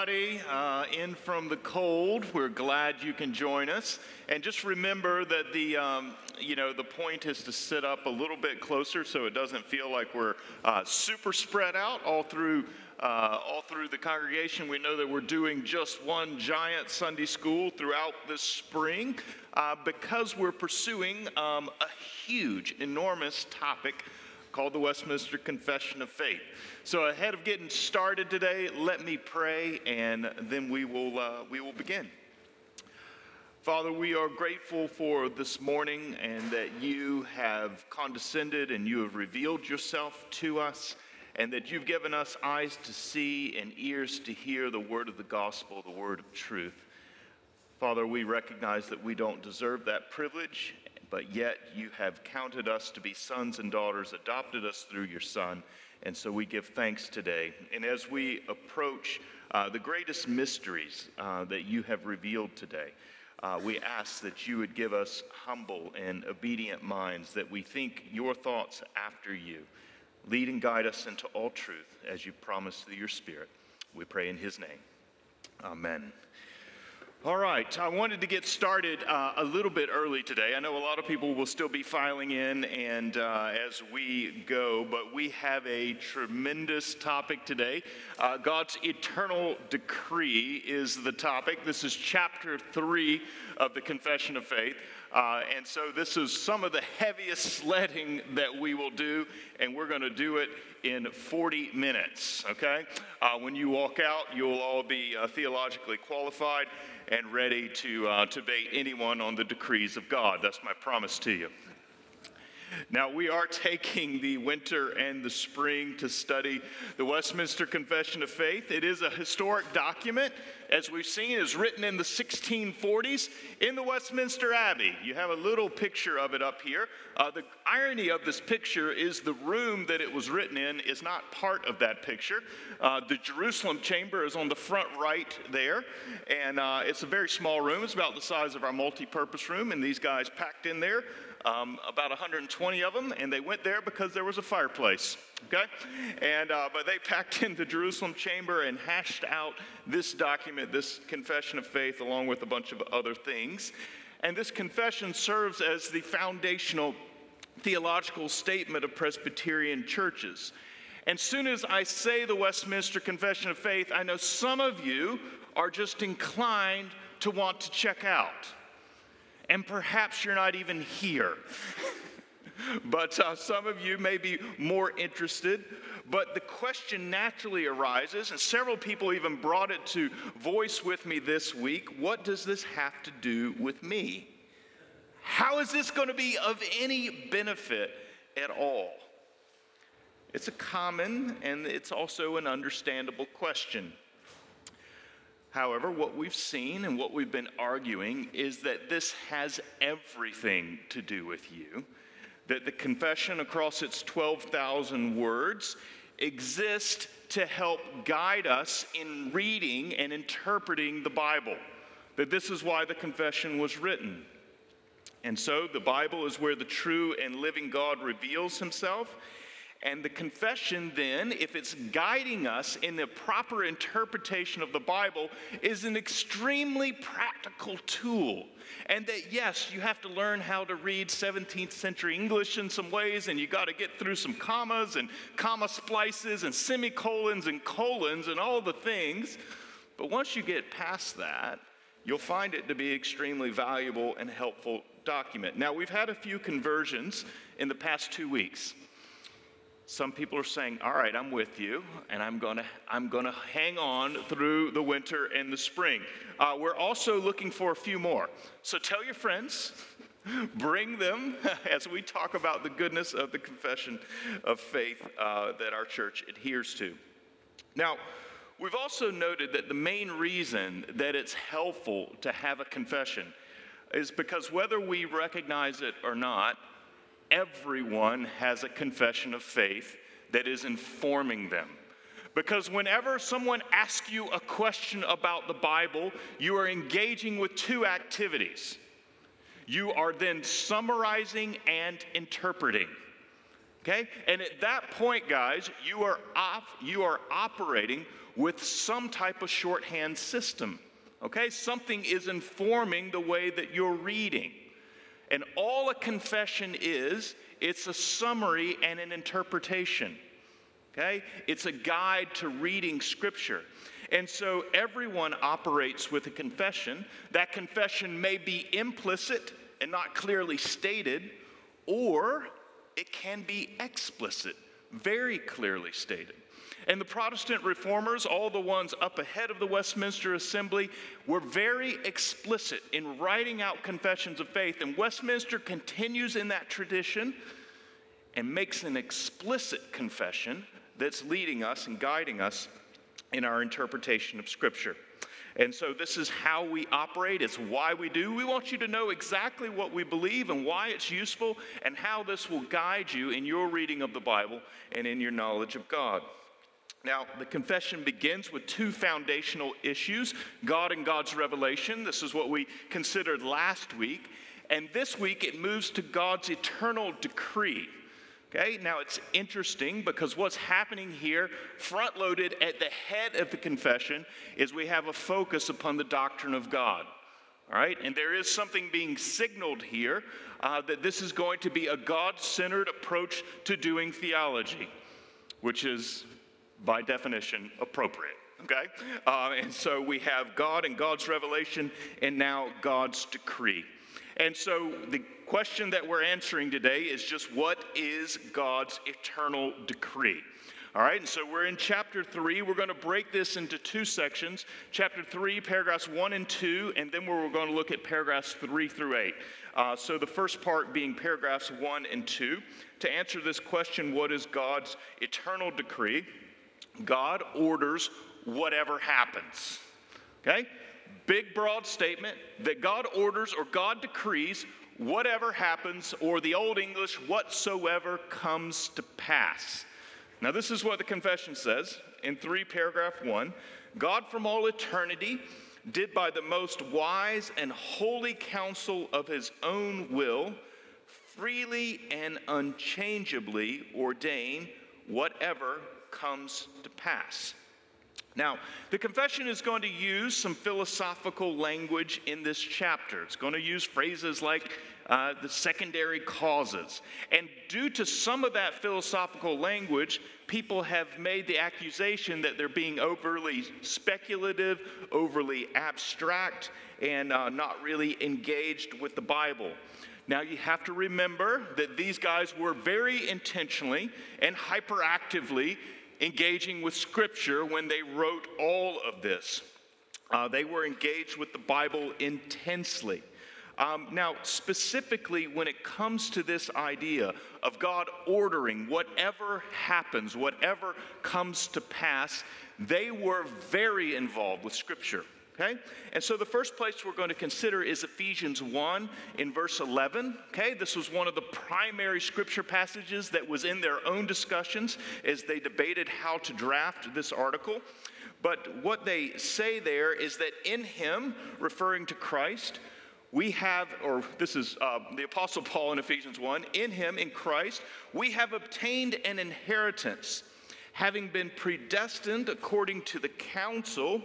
everybody in from the cold. We're glad you can join us. And just remember that the point is to sit up a little bit closer so it doesn't feel like we're super spread out all through the congregation. We know that we're doing just one giant Sunday school throughout this spring because we're pursuing a huge, enormous topic called the Westminster Confession of Faith. So ahead of getting started today, let me pray, and then we will begin. Father, we are grateful for this morning and that you have condescended and you have revealed yourself to us, and that you've given us eyes to see and ears to hear the word of the gospel, the word of truth. Father, we recognize that we don't deserve that privilege, but yet you have counted us to be sons and daughters, adopted us through your Son, and so we give thanks today. And as we approach the greatest mysteries that you have revealed today, we ask that you would give us humble and obedient minds, that we think your thoughts after you. Lead and guide us into all truth as you promised through your Spirit. We pray in his name. Amen. All right, I wanted to get started a little bit early today. I know a lot of people will still be filing in and as we go, but we have a tremendous topic today. God's eternal decree is the topic. This is chapter 3 of the Confession of Faith. And so this is some of the heaviest sledding that we will do, and we're going to do it in 40 minutes, okay? When you walk out, you'll all be theologically qualified and ready to debate anyone on the decrees of God. That's my promise to you. Now, we are taking the winter and the spring to study the Westminster Confession of Faith. It is a historic document, as we've seen, is written in the 1640s in the Westminster Abbey. You have a little picture of it up here. The irony of this picture is the room that it was written in is not part of that picture. The Jerusalem chamber is on the front right there, and it's a very small room. It's about the size of our multi-purpose room, and these guys packed in there. About 120 of them, and they went there because there was a fireplace, okay? And but they packed in the Jerusalem chamber and hashed out this document, this confession of faith, along with a bunch of other things. And this confession serves as the foundational theological statement of Presbyterian churches. And soon as I say the Westminster Confession of Faith, I know some of you are just inclined to want to check out. And perhaps you're not even here. But some of you may be more interested. But the question naturally arises, and several people even brought it to voice with me this week, what does this have to do with me? How is this going to be of any benefit at all? It's a common and it's also an understandable question. However, what we've seen and what we've been arguing is that this has everything to do with you, that the confession across its 12,000 words exists to help guide us in reading and interpreting the Bible, that this is why the confession was written. And so the Bible is where the true and living God reveals himself. And the confession then, if it's guiding us in the proper interpretation of the Bible, is an extremely practical tool. And that, yes, you have to learn how to read 17th century English in some ways, and you got to get through some commas and comma splices and semicolons and colons and all the things. But once you get past that, you'll find it to be extremely valuable and helpful document. Now, we've had a few conversions in the past 2 weeks. Some people are saying, all right, I'm with you, and I'm gonna hang on through the winter and the spring. We're also looking for a few more. So tell your friends, bring them as we talk about the goodness of the confession of faith that our church adheres to. Now, we've also noted that the main reason that it's helpful to have a confession is because whether we recognize it or not, everyone has a confession of faith that is informing them. Because whenever someone asks you a question about the Bible, you are engaging with two activities. You are then summarizing and interpreting. Okay? And at that point, guys, you are operating with some type of shorthand system. Okay? Something is informing the way that you're reading. And all a confession is, it's a summary and an interpretation. Okay? It's a guide to reading Scripture. And so everyone operates with a confession. That confession may be implicit and not clearly stated, or it can be explicit, very clearly stated. And the Protestant reformers, all the ones up ahead of the Westminster Assembly, were very explicit in writing out confessions of faith. And Westminster continues in that tradition and makes an explicit confession that's leading us and guiding us in our interpretation of Scripture. And so this is how we operate. It's why we do. We want you to know exactly what we believe and why it's useful and how this will guide you in your reading of the Bible and in your knowledge of God. Now, the confession begins with two foundational issues, God and God's revelation. This is what we considered last week. And this week it moves to God's eternal decree. Okay, now it's interesting because what's happening here, front-loaded at the head of the confession, is we have a focus upon the doctrine of God. All right, and there is something being signaled here that this is going to be a God-centered approach to doing theology, which is, by definition, appropriate. Okay, and so we have God and God's revelation, and now God's decree. And so the question that we're answering today is just, what is God's eternal decree? All right, and so we're in chapter 3. We're going to break this into two sections. Chapter 3, paragraphs 1 and 2, and then we're going to look at paragraphs 3 through 8. So the first part being paragraphs 1 and 2. To answer this question, what is God's eternal decree? God orders whatever happens. Okay? Big, broad statement that God orders or God decrees whatever happens, or the Old English, whatsoever comes to pass. Now, this is what the confession says in paragraph 1. God from all eternity did by the most wise and holy counsel of his own will freely and unchangeably ordain whatever comes to pass. Now, the confession is going to use some philosophical language in this chapter. It's going to use phrases like the secondary causes. And due to some of that philosophical language, people have made the accusation that they're being overly speculative, overly abstract, and not really engaged with the Bible. Now, you have to remember that these guys were very intentionally and hyperactively engaging with Scripture when they wrote all of this. They were engaged with the Bible intensely. Now, specifically when it comes to this idea of God ordering whatever happens, whatever comes to pass, they were very involved with Scripture. Okay? And so the first place we're going to consider is Ephesians 1 in verse 11. Okay? This was one of the primary scripture passages that was in their own discussions as they debated how to draft this article. But what they say there is that in him, referring to Christ, we have, or this is the Apostle Paul in Ephesians 1, in him, in Christ, we have obtained an inheritance, having been predestined according to the counsel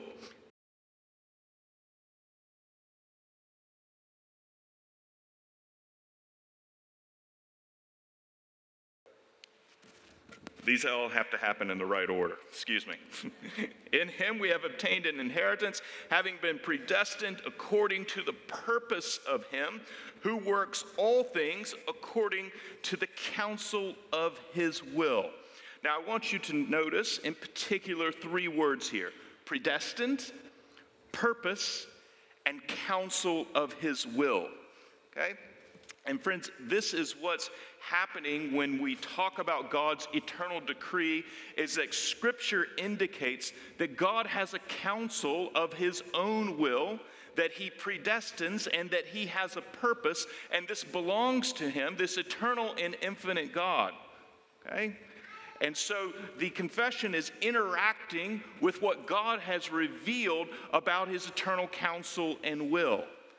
These all have to happen in the right order. Excuse me. In him we have obtained an inheritance, having been predestined according to the purpose of him who works all things according to the counsel of his will. Now, I want you to notice in particular three words here: predestined, purpose, and counsel of his will. Okay? And friends, this is what's happening when we talk about God's eternal decree, is that Scripture indicates that God has a counsel of his own will, that he predestines, and that he has a purpose, and this belongs to him, this eternal and infinite God. Okay? And so the confession is interacting with what God has revealed about his eternal counsel and will.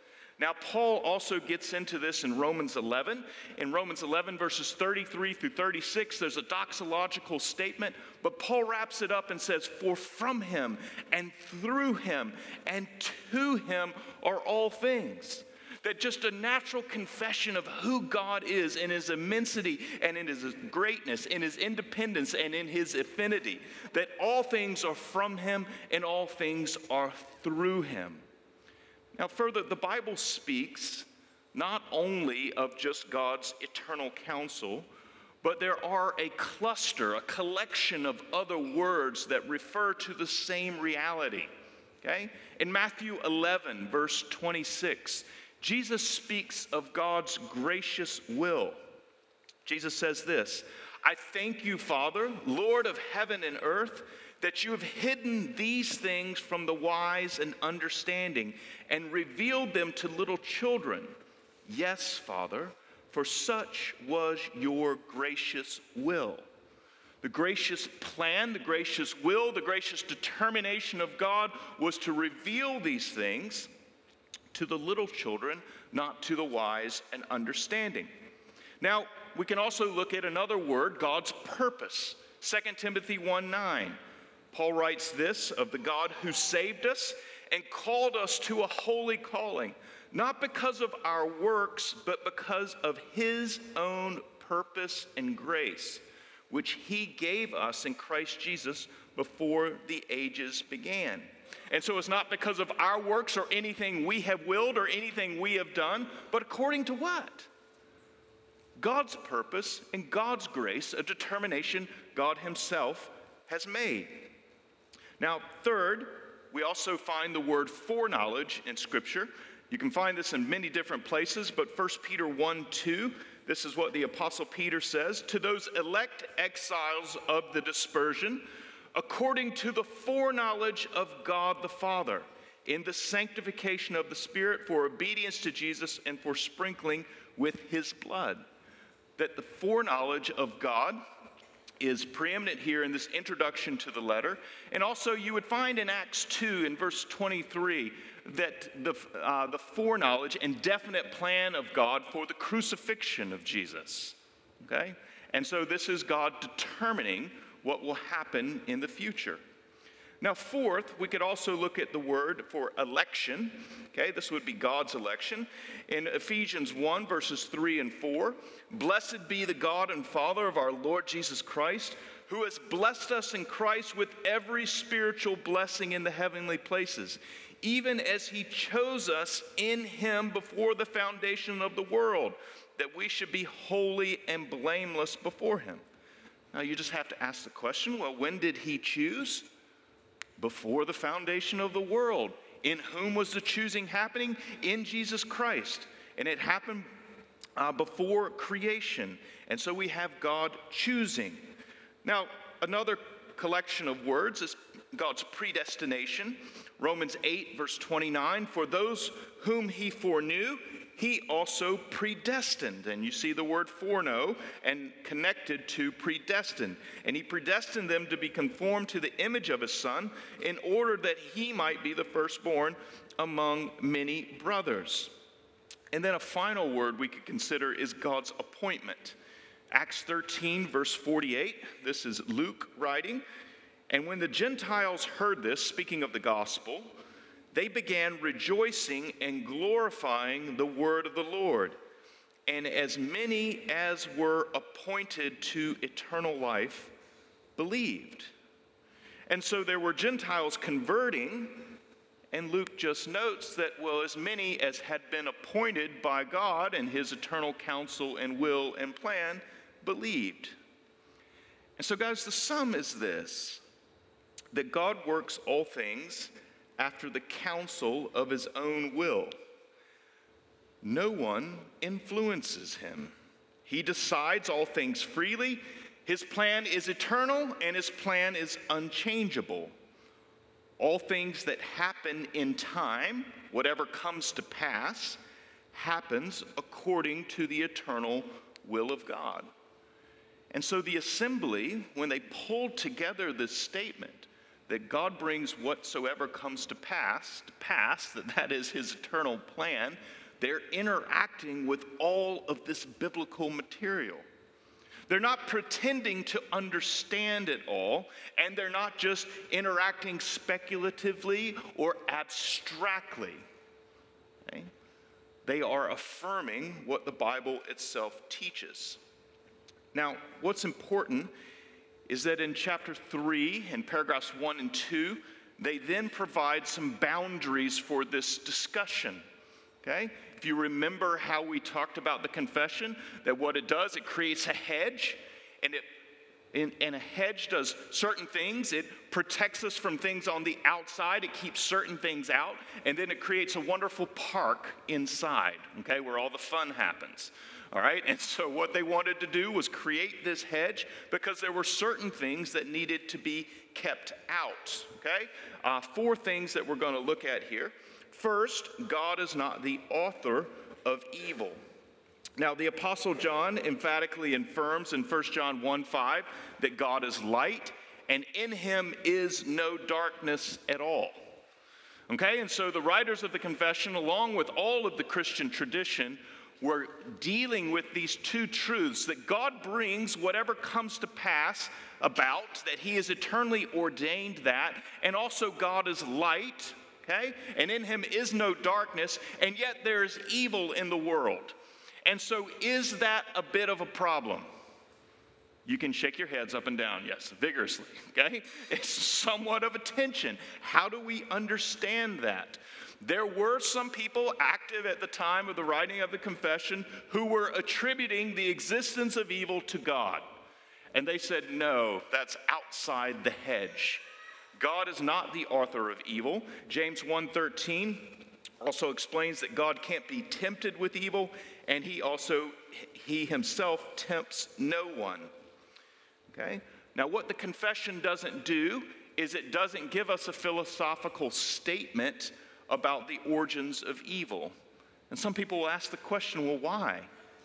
Now, Paul also gets into this in Romans 11. In Romans 11, verses 33 through 36, there's a doxological statement, but Paul wraps it up and says, "For from him and through him and to him are all things." That just a natural confession of who God is in his immensity and in his greatness, in his independence and in his affinity. That all things are from him and all things are through him. Now further, the Bible speaks not only of just God's eternal counsel, but there are a cluster, a collection of other words that refer to the same reality. Okay? In Matthew 11, verse 26, Jesus speaks of God's gracious will. Jesus says this, "I thank you, Father, Lord of heaven and earth, that you have hidden these things from the wise and understanding and revealed them to little children. Yes, Father, for such was your gracious will." The gracious plan, the gracious will, the gracious determination of God was to reveal these things to the little children, not to the wise and understanding. Now, we can also look at another word, God's purpose. 2 Timothy 1:9. Paul writes this of the God who saved us and called us to a holy calling, not because of our works, but because of his own purpose and grace, which he gave us in Christ Jesus before the ages began. And so it's not because of our works or anything we have willed or anything we have done, but according to what? God's purpose and God's grace, a determination God himself has made. Now, third, we also find the word foreknowledge in Scripture. You can find this in many different places, but 1 Peter 1:2, this is what the Apostle Peter says, "To those elect exiles of the dispersion, according to the foreknowledge of God the Father, in the sanctification of the Spirit for obedience to Jesus and for sprinkling with his blood." That the foreknowledge of God is preeminent here in this introduction to the letter. And also you would find in Acts 2 in verse 23 that the foreknowledge and definite plan of God for the crucifixion of Jesus. Okay? And so this is God determining what will happen in the future. Now, fourth, we could also look at the word for election. Okay, this would be God's election. In Ephesians 1, verses 3 and 4, "Blessed be the God and Father of our Lord Jesus Christ, who has blessed us in Christ with every spiritual blessing in the heavenly places, even as he chose us in him before the foundation of the world, that we should be holy and blameless before him." Now, you just have to ask the question, well, when did he choose? Before the foundation of the world. In whom was the choosing happening? In Jesus Christ. And it happened before creation. And so we have God choosing. Now, another collection of words is God's predestination. Romans 8, verse 29, "For those whom he foreknew, he also predestined." And you see the word foreknow and connected to predestined. "And he predestined them to be conformed to the image of his Son, in order that he might be the firstborn among many brothers." And then a final word we could consider is God's appointment. Acts 13, verse 48, this is Luke writing, "And when the Gentiles heard this," speaking of the gospel, "they began rejoicing and glorifying the word of the Lord. And as many as were appointed to eternal life believed." And so there were Gentiles converting, and Luke just notes that, well, as many as had been appointed by God and his eternal counsel and will and plan believed. And so, guys, the sum is this, that God works all things after the counsel of his own will. No one influences him. He decides all things freely. His plan is eternal, and his plan is unchangeable. All things that happen in time, whatever comes to pass, happens according to the eternal will of God. And so the assembly, when they pulled together this statement, that God brings whatsoever comes to pass, that is his eternal plan, they're interacting with all of this biblical material. They're not pretending to understand it all, and they're not just interacting speculatively or abstractly. Okay? They are affirming what the Bible itself teaches. Now, what's important is that in chapter 3, in paragraphs 1 and 2, they then provide some boundaries for this discussion. Okay? If you remember how we talked about the confession, that what it does, it creates a hedge, and a hedge does certain things. It protects us from things on the outside. It keeps certain things out, and then it creates a wonderful park inside, okay, where all the fun happens. All right, and so what they wanted to do was create this hedge because there were certain things that needed to be kept out, okay? 4 things that we're going to look at here. First, God is not the author of evil. Now, the Apostle John emphatically affirms in 1 John 1:5 that God is light, and in him is no darkness at all. Okay, and so the writers of the confession, along with all of the Christian tradition, were dealing with these 2 truths, that God brings whatever comes to pass about, that he is eternally ordained that, and also God is light, okay? And in him is no darkness, and yet there is evil in the world. And so is that a bit of a problem? You can shake your heads up and down, yes, vigorously, okay? It's somewhat of a tension. How do we understand that? There were some people active at the time of the writing of the confession who were attributing the existence of evil to God. And they said, no, that's outside the hedge. God is not the author of evil. James 1:13 also explains that God can't be tempted with evil, and he himself tempts no one. Okay? Now, what the confession doesn't do is it doesn't give us a philosophical statement about the origins of evil. And some people will ask the question, well, why?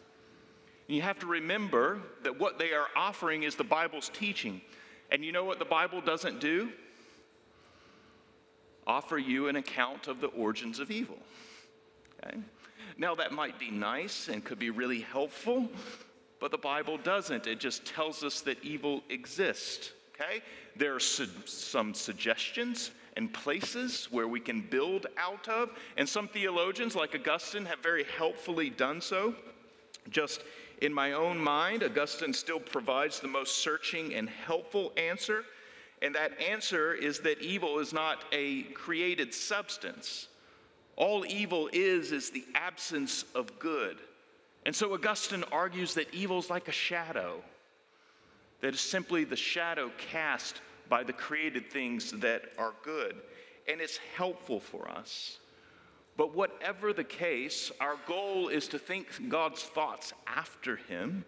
And you have to remember that what they are offering is the Bible's teaching. And you know what the Bible doesn't do? Offer you an account of the origins of evil. Okay? Now, that might be nice and could be really helpful, but the Bible doesn't. It just tells us that evil exists. Okay? There are some suggestions and places where we can build out of, and some theologians like Augustine have very helpfully done so. Just in my own mind, Augustine still provides the most searching and helpful answer, and that answer is that evil is not a created substance. All evil is the absence of good. And so Augustine argues that evil is like a shadow, that is simply the shadow cast by the created things that are good. And it's helpful for us. But whatever the case, our goal is to think God's thoughts after him.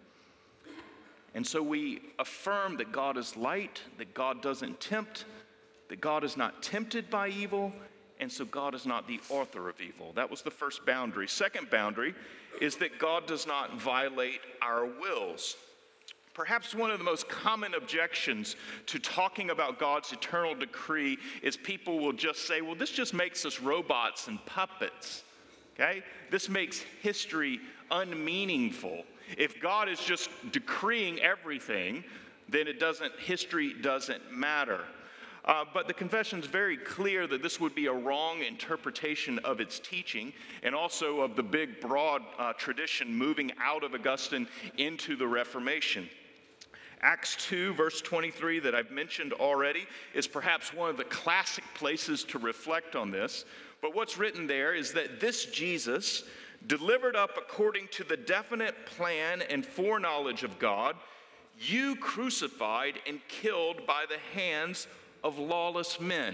And so we affirm that God is light, that God doesn't tempt, that God is not tempted by evil, and so God is not the author of evil. That was the first boundary. Second boundary is that God does not violate our wills. Perhaps one of the most common objections to talking about God's eternal decree is people will just say, well, this just makes us robots and puppets, okay? This makes history unmeaningful. If God is just decreeing everything, then history doesn't matter. But the confession is very clear that this would be a wrong interpretation of its teaching and also of the big, broad tradition moving out of Augustine into the Reformation. Acts 2, verse 23 that I've mentioned already is perhaps one of the classic places to reflect on this. But what's written there is that this Jesus, delivered up according to the definite plan and foreknowledge of God, you crucified and killed by the hands of lawless men.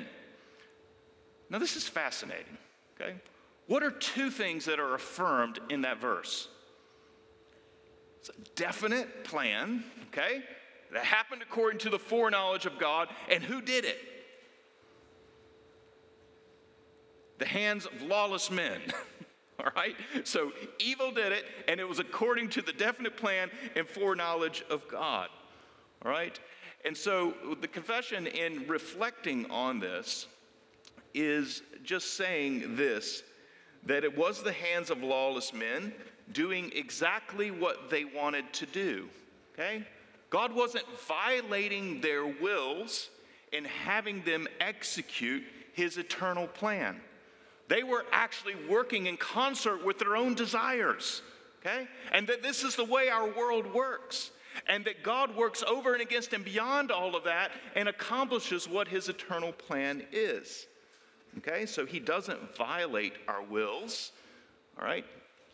Now this is fascinating, okay? What are 2 things that are affirmed in that verse? It's a definite plan, okay? That happened according to the foreknowledge of God, and who did it? The hands of lawless men. All right? So evil did it, and it was according to the definite plan and foreknowledge of God. All right? And so the confession, in reflecting on this, is just saying this, that it was the hands of lawless men doing exactly what they wanted to do, okay? God wasn't violating their wills and having them execute his eternal plan. They were actually working in concert with their own desires, okay? And that this is the way our world works. And that God works over and against and beyond all of that and accomplishes what his eternal plan is. Okay, so he doesn't violate our wills, all right?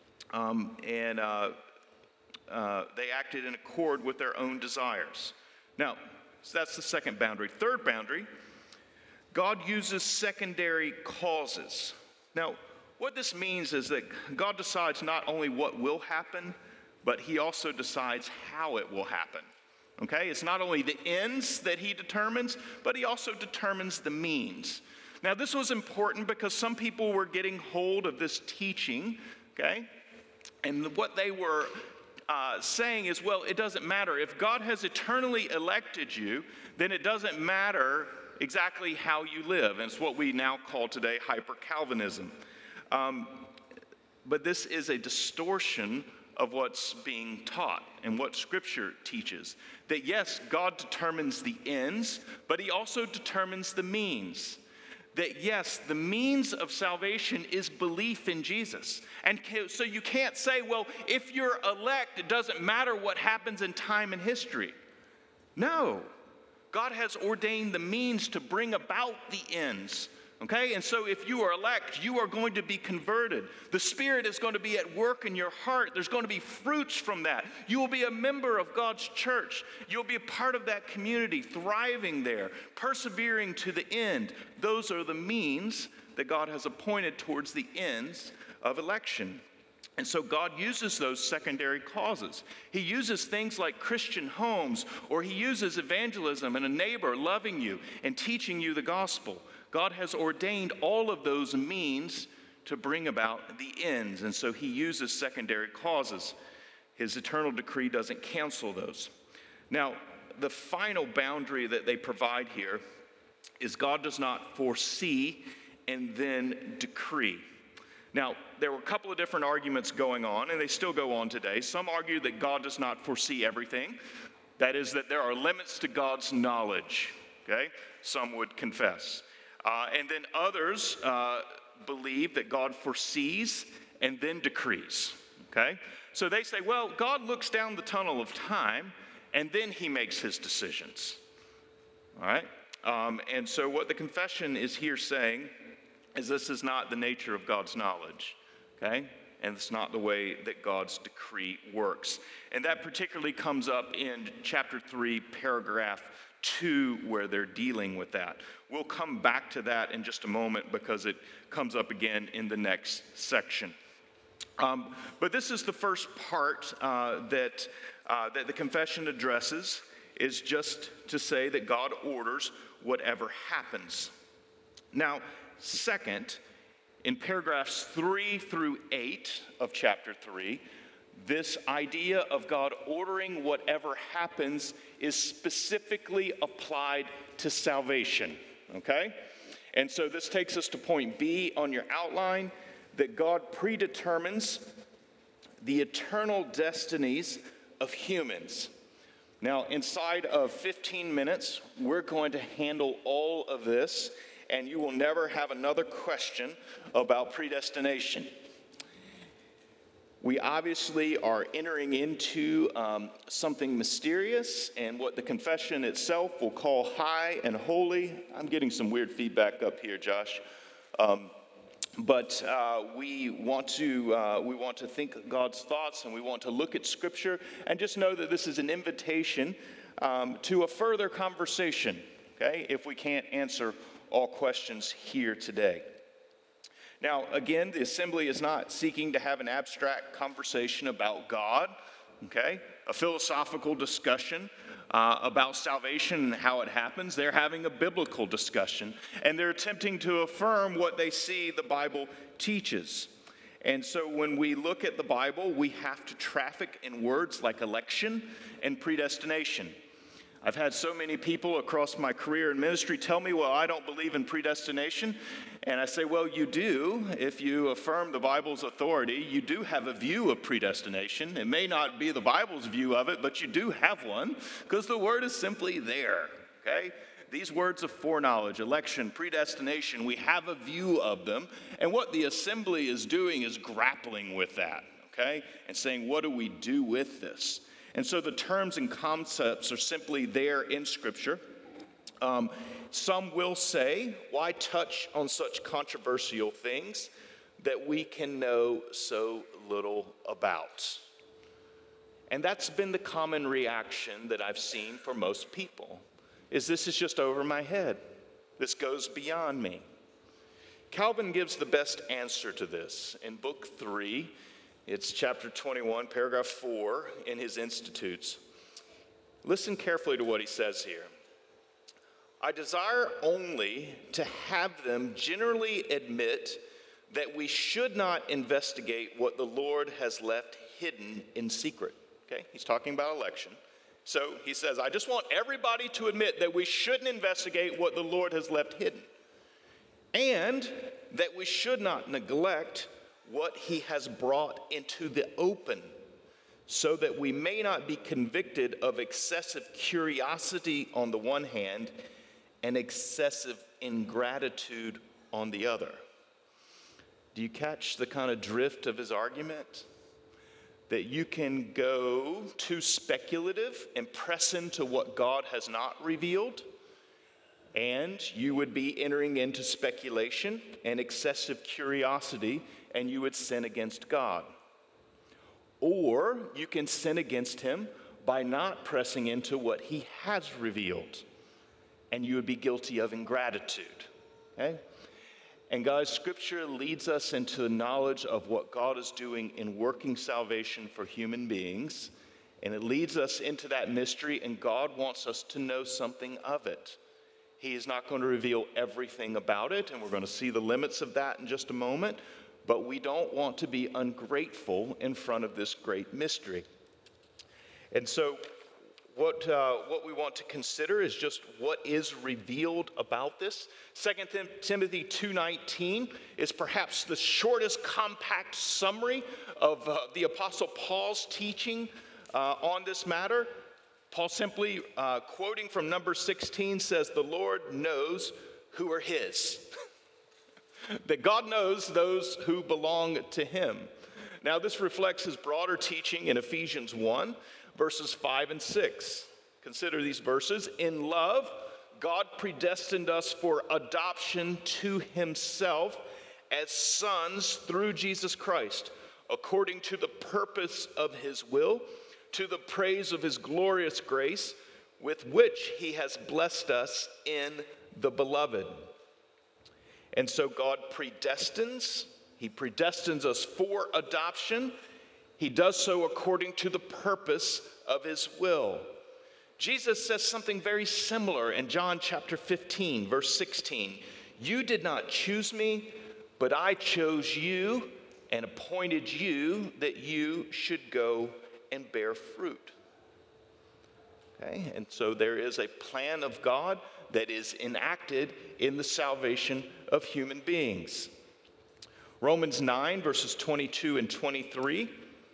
They acted in accord with their own desires. Now, so that's the second boundary. Third boundary, God uses secondary causes. Now, what this means is that God decides not only what will happen, but he also decides how it will happen. Okay? It's not only the ends that he determines, but he also determines the means. Now, this was important because some people were getting hold of this teaching, okay? And what they were saying is, well, it doesn't matter. If God has eternally elected you, then it doesn't matter exactly how you live. And it's what we now call today hyper-Calvinism. But this is a distortion of what's being taught and what Scripture teaches. That yes, God determines the ends, but he also determines the means. That yes, the means of salvation is belief in Jesus. And so you can't say, well, if you're elect, it doesn't matter what happens in time and history. No. God has ordained the means to bring about the ends. Okay? And so if you are elect, you are going to be converted. The Spirit is going to be at work in your heart. There's going to be fruits from that. You will be a member of God's church. You'll be a part of that community, thriving there, persevering to the end. Those are the means that God has appointed towards the ends of election. And so God uses those secondary causes. He uses things like Christian homes, or he uses evangelism and a neighbor loving you and teaching you the gospel. God has ordained all of those means to bring about the ends, and so he uses secondary causes. His eternal decree doesn't cancel those. Now, the final boundary that they provide here is God does not foresee and then decree. Now, there were a couple of different arguments going on, and they still go on today. Some argue that God does not foresee everything. That is, that there are limits to God's knowledge, okay? Some would confess. And then others believe that God foresees and then decrees, okay? So they say, well, God looks down the tunnel of time, and then he makes his decisions, all right? And so what the confession is here saying is this is not the nature of God's knowledge, okay? And it's not the way that God's decree works. And that particularly comes up in chapter 3, paragraph 2, where they're dealing with that. We'll come back to that in just a moment because it comes up again in the next section. But this is the first part that the confession addresses, is just to say that God orders whatever happens. Now, second, in paragraphs 3 through 8 of chapter 3, this idea of God ordering whatever happens is specifically applied to salvation, okay? And so this takes us to point B on your outline, that God predetermines the eternal destinies of humans. Now, inside of 15 minutes, we're going to handle all of this, and you will never have another question about predestination. We obviously are entering into something mysterious, and what the confession itself will call high and holy. I'm getting some weird feedback up here, Josh. But we want to think God's thoughts, and we want to look at Scripture, and just know that this is an invitation to a further conversation, okay, if we can't answer all questions here today. Now, again, the assembly is not seeking to have an abstract conversation about God, okay, a philosophical discussion about salvation and how it happens. They're having a biblical discussion, and they're attempting to affirm what they see the Bible teaches. And so when we look at the Bible, we have to traffic in words like election and predestination. I've had so many people across my career in ministry tell me, well, I don't believe in predestination. And I say, well, you do. If you affirm the Bible's authority, you do have a view of predestination. It may not be the Bible's view of it, but you do have one because the word is simply there, okay? These words of foreknowledge, election, predestination, we have a view of them. And what the assembly is doing is grappling with that, okay? And saying, what do we do with this? And so the terms and concepts are simply there in Scripture. Some will say, why touch on such controversial things that we can know so little about? And that's been the common reaction that I've seen for most people, is this is just over my head. This goes beyond me. Calvin gives the best answer to this in Book 3. It's chapter 21, paragraph 4 in his Institutes. Listen carefully to what he says here. I desire only to have them generally admit that we should not investigate what the Lord has left hidden in secret. Okay, he's talking about election. So he says, I just want everybody to admit that we shouldn't investigate what the Lord has left hidden, and that we should not neglect what he has brought into the open, so that we may not be convicted of excessive curiosity on the one hand and excessive ingratitude on the other. Do you catch the kind of drift of his argument? That you can go too speculative and press into what God has not revealed, and you would be entering into speculation and excessive curiosity, and you would sin against God. Or you can sin against him by not pressing into what he has revealed, and you would be guilty of ingratitude. Okay? And guys, Scripture leads us into the knowledge of what God is doing in working salvation for human beings, and it leads us into that mystery, and God wants us to know something of it. He is not going to reveal everything about it, and we're going to see the limits of that in just a moment, but we don't want to be ungrateful in front of this great mystery. And so what we want to consider is just what is revealed about this. 2 Timothy 2:19 is perhaps the shortest compact summary of the Apostle Paul's teaching on this matter. Paul simply, quoting from number 16, says, the Lord knows who are his. That God knows those who belong to him. Now, this reflects his broader teaching in Ephesians 1, verses 5 and 6. Consider these verses. In love, God predestined us for adoption to himself as sons through Jesus Christ, according to the purpose of his will, to the praise of his glorious grace, with which he has blessed us in the beloved. And so God predestines. He predestines us for adoption. He does so according to the purpose of his will. Jesus says something very similar in John chapter 15, verse 16. You did not choose me, but I chose you and appointed you that you should go and bear fruit. Okay, and so there is a plan of God that is enacted in the salvation of human beings. Romans 9, verses 22 and 23,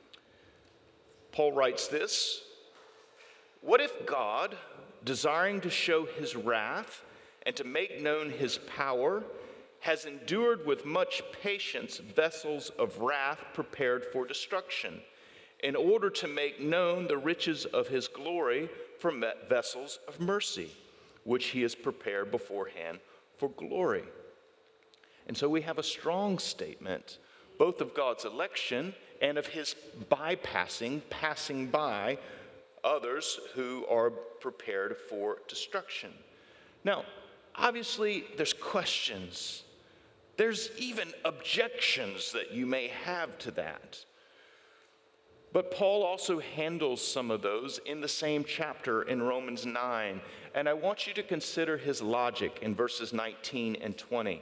Paul writes this: what if God, desiring to show his wrath and to make known his power, has endured with much patience vessels of wrath prepared for destruction, in order to make known the riches of his glory from vessels of mercy, which he has prepared beforehand for glory? And so we have a strong statement, both of God's election and of his passing by others who are prepared for destruction. Now, obviously, there's questions. There's even objections that you may have to that. But Paul also handles some of those in the same chapter in Romans 9. And I want you to consider his logic in verses 19 and 20.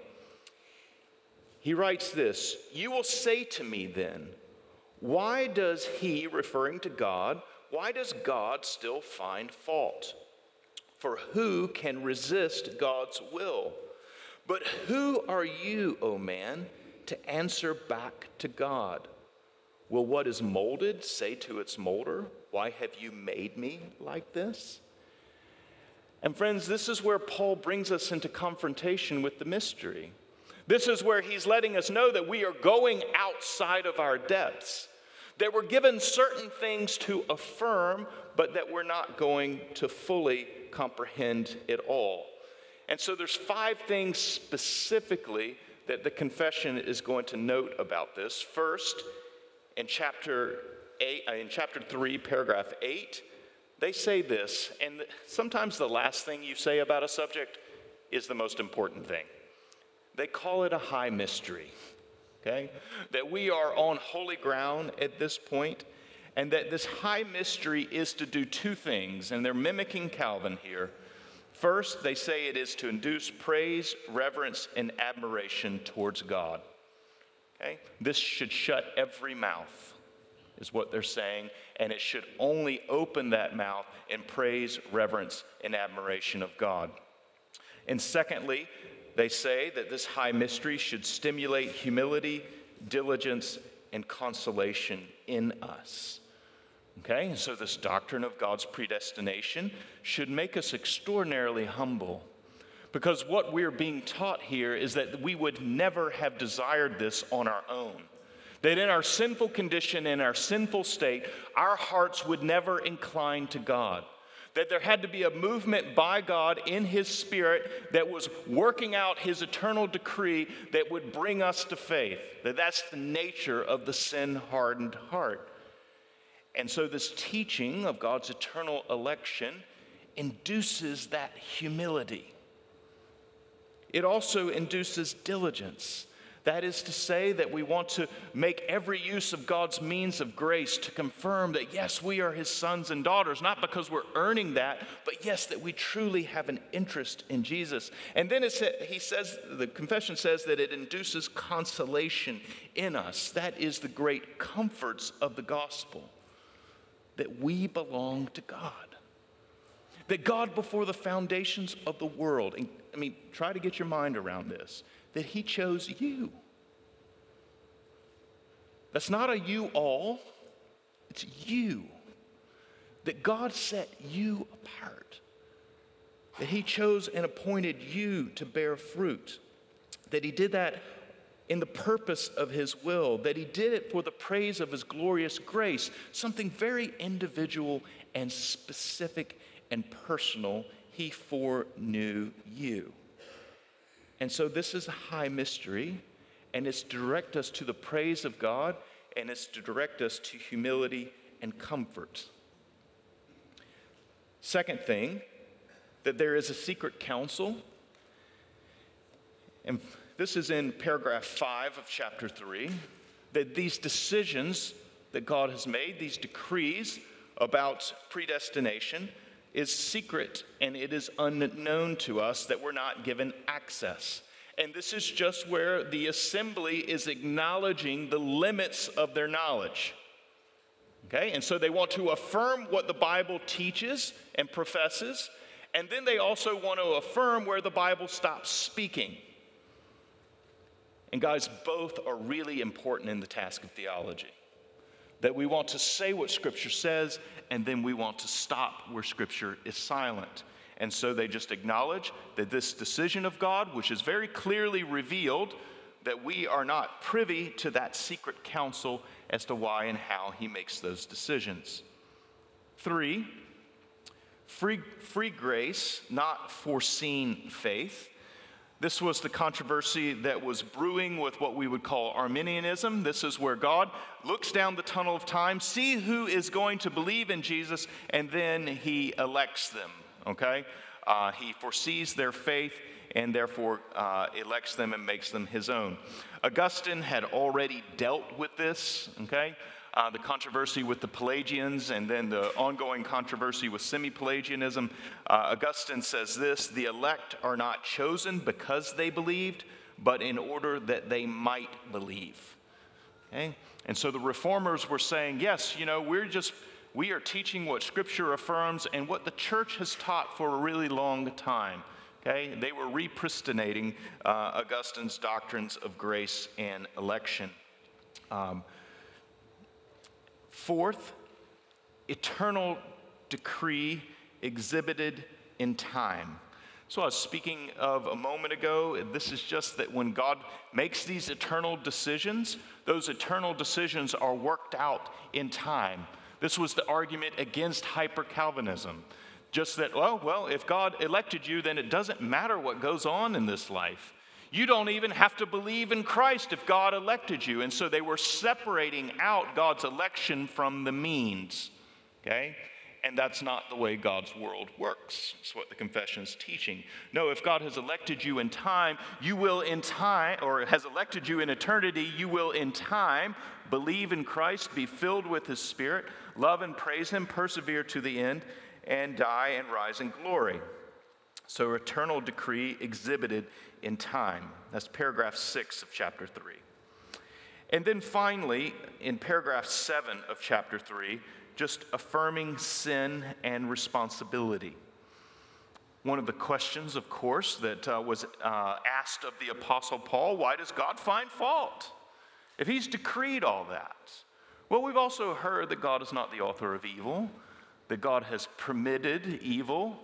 He writes this: you will say to me then, why does he, referring to God, why does God still find fault? For who can resist God's will? But who are you, O man, to answer back to God? Will what is molded say to its molder, why have you made me like this? And friends, this is where Paul brings us into confrontation with the mystery. This is where he's letting us know that we are going outside of our depths, that we're given certain things to affirm, but that we're not going to fully comprehend it all. And so there's 5 things specifically that the confession is going to note about this. First, in chapter 3, paragraph 8, they say this, and sometimes the last thing you say about a subject is the most important thing. They call it a high mystery, okay? That we are on holy ground at this point, and that this high mystery is to do 2 things, and they're mimicking Calvin here. First, they say it is to induce praise, reverence, and admiration towards God. Okay? This should shut every mouth, is what they're saying, and it should only open that mouth in praise, reverence, and admiration of God. And secondly, they say that this high mystery should stimulate humility, diligence, and consolation in us. Okay, and so this doctrine of God's predestination should make us extraordinarily humble, because what we're being taught here is that we would never have desired this on our own. That in our sinful condition, in our sinful state, our hearts would never incline to God. That there had to be a movement by God in His Spirit that was working out His eternal decree that would bring us to faith. That's the nature of the sin-hardened heart. And so this teaching of God's eternal election induces that humility. It also induces diligence. That is to say that we want to make every use of God's means of grace to confirm that, yes, we are His sons and daughters, not because we're earning that, but yes, that we truly have an interest in Jesus. And then the confession says that it induces consolation in us. That is the great comforts of the gospel. That we belong to God. That God, before the foundations of the world, and try to get your mind around this, that He chose you. That's not a you all, it's you. That God set you apart. That He chose and appointed you to bear fruit. That He did that in the purpose of His will, that He did it for the praise of His glorious grace, something very individual and specific and personal. He foreknew you. And so this is a high mystery, and it's to direct us to the praise of God, and it's to direct us to humility and comfort. Second thing, that there is a secret counsel, and this is in paragraph 5 of chapter 3, that these decisions that God has made, these decrees about predestination, is secret and it is unknown to us, that we're not given access. And this is just where the assembly is acknowledging the limits of their knowledge. Okay, and so they want to affirm what the Bible teaches and professes, and then they also want to affirm where the Bible stops speaking. And guys, both are really important in the task of theology. That we want to say what Scripture says, and then we want to stop where Scripture is silent. And so they just acknowledge that this decision of God, which is very clearly revealed, that we are not privy to that secret counsel as to why and how He makes those decisions. 3, free grace, not foreseen faith. This was the controversy that was brewing with what we would call Arminianism. This is where God looks down the tunnel of time, see who is going to believe in Jesus, and then He elects them, okay? He foresees their faith and therefore elects them and makes them His own. Augustine had already dealt with this, okay? The controversy with the Pelagians and then the ongoing controversy with semi-Pelagianism. Augustine says this: the elect are not chosen because they believed, but in order that they might believe. Okay? And so the reformers were saying, yes, We are teaching what Scripture affirms and what the church has taught for a really long time. Okay? They were repristinating Augustine's doctrines of grace and election. Fourth, eternal decree exhibited in time. So I was speaking of a moment ago, this is just that when God makes these eternal decisions, those eternal decisions are worked out in time. This was the argument against hyper-Calvinism. Just that, well, if God elected you, then it doesn't matter what goes on in this life. You don't even have to believe in Christ if God elected you. And so they were separating out God's election from the means, okay? And that's not the way God's world works. It's what the confession is teaching. No, if God has elected you in time, you will in time, or has elected you in eternity, you will in time believe in Christ, be filled with his Spirit, love and praise him, persevere to the end, and die and rise in glory. So eternal decree exhibited in time. That's paragraph 6 of chapter 3. And then finally, in paragraph 7 of chapter 3, just affirming sin and responsibility. One of the questions, of course, that was asked of the Apostle Paul, why does God find fault if he's decreed all that? Well, we've also heard that God is not the author of evil, that God has permitted evil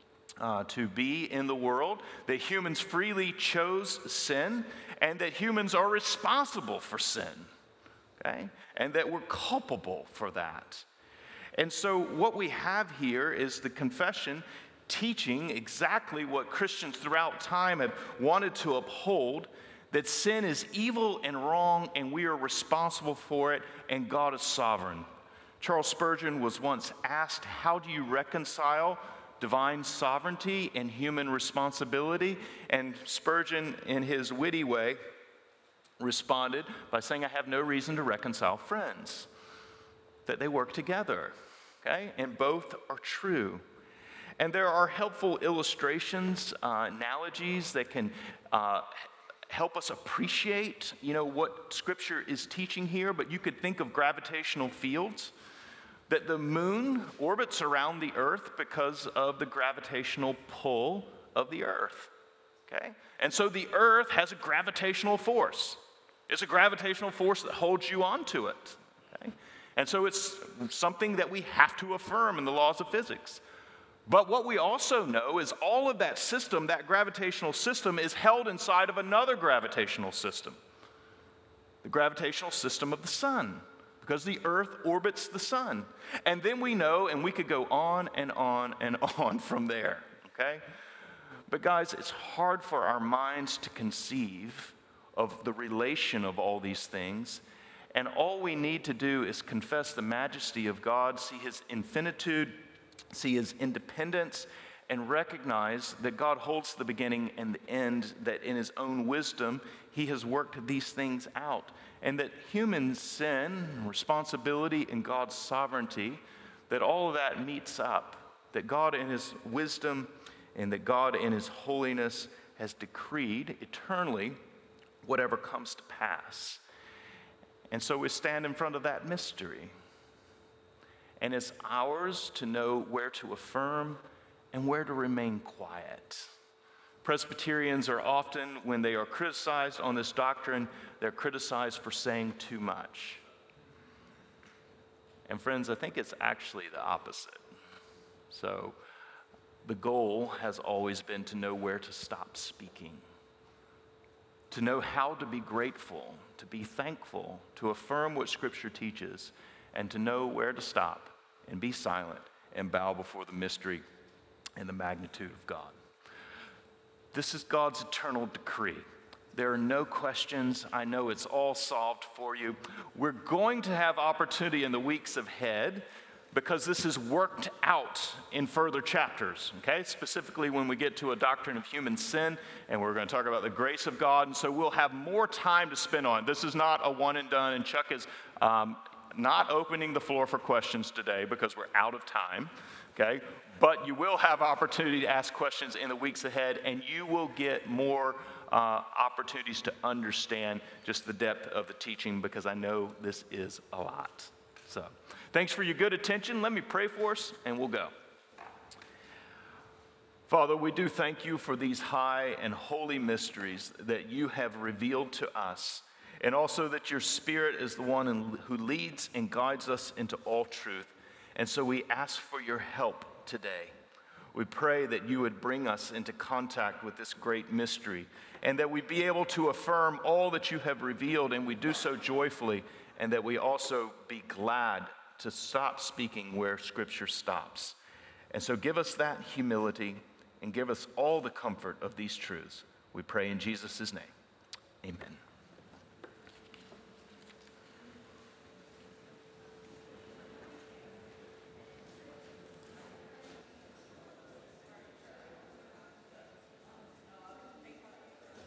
to be in the world, that humans freely chose sin, and that humans are responsible for sin, okay? And that we're culpable for that. And so what we have here is the confession teaching exactly what Christians throughout time have wanted to uphold, that sin is evil and wrong, and we are responsible for it, and God is sovereign. Charles Spurgeon was once asked, how do you reconcile divine sovereignty and human responsibility? And Spurgeon, in his witty way, responded by saying, I have no reason to reconcile friends, that they work together. Okay? And both are true. And there are helpful illustrations, analogies that can help us appreciate, what Scripture is teaching here. But you could think of gravitational fields, that the moon orbits around the earth because of the gravitational pull of the earth. Okay? And so the earth has a gravitational force. It's a gravitational force that holds you onto it. Okay? And so it's something that we have to affirm in the laws of physics. But what we also know is all of that system, that gravitational system, is held inside of another gravitational system, the gravitational system of the sun, because the earth orbits the sun. And then we know, and we could go on and on and on from there, okay? But guys, it's hard for our minds to conceive of the relation of all these things. And all we need to do is confess the majesty of God, see his infinitude, see his independence, and recognize that God holds the beginning and the end, that in his own wisdom, he has worked these things out. And that human sin, responsibility, and God's sovereignty, that all of that meets up. That God in his wisdom and that God in his holiness has decreed eternally whatever comes to pass. And so we stand in front of that mystery. And it's ours to know where to affirm and where to remain quiet. Presbyterians are often, when they are criticized on this doctrine, they're criticized for saying too much. And friends, I think it's actually the opposite. So the goal has always been to know where to stop speaking, to know how to be grateful, to be thankful, to affirm what Scripture teaches, and to know where to stop and be silent and bow before the mystery and the magnitude of God. This is God's eternal decree. There are no questions. I know it's all solved for you. We're going to have opportunity in the weeks ahead because this is worked out in further chapters, okay? Specifically when we get to a doctrine of human sin, and we're going to talk about the grace of God, and so we'll have more time to spend on it. This is not a one and done, and Chuck is not opening the floor for questions today because we're out of time, okay? But you will have opportunity to ask questions in the weeks ahead, and you will get more opportunities to understand just the depth of the teaching because I know this is a lot. So thanks for your good attention. Let me pray for us, and we'll go. Father, we do thank you for these high and holy mysteries that you have revealed to us, and also that your Spirit is the one who leads and guides us into all truth. And so we ask for your help today. We pray that you would bring us into contact with this great mystery, and that we'd be able to affirm all that you have revealed, and we do so joyfully, and that we also be glad to stop speaking where Scripture stops. And so give us that humility, and give us all the comfort of these truths. We pray in Jesus' name. Amen.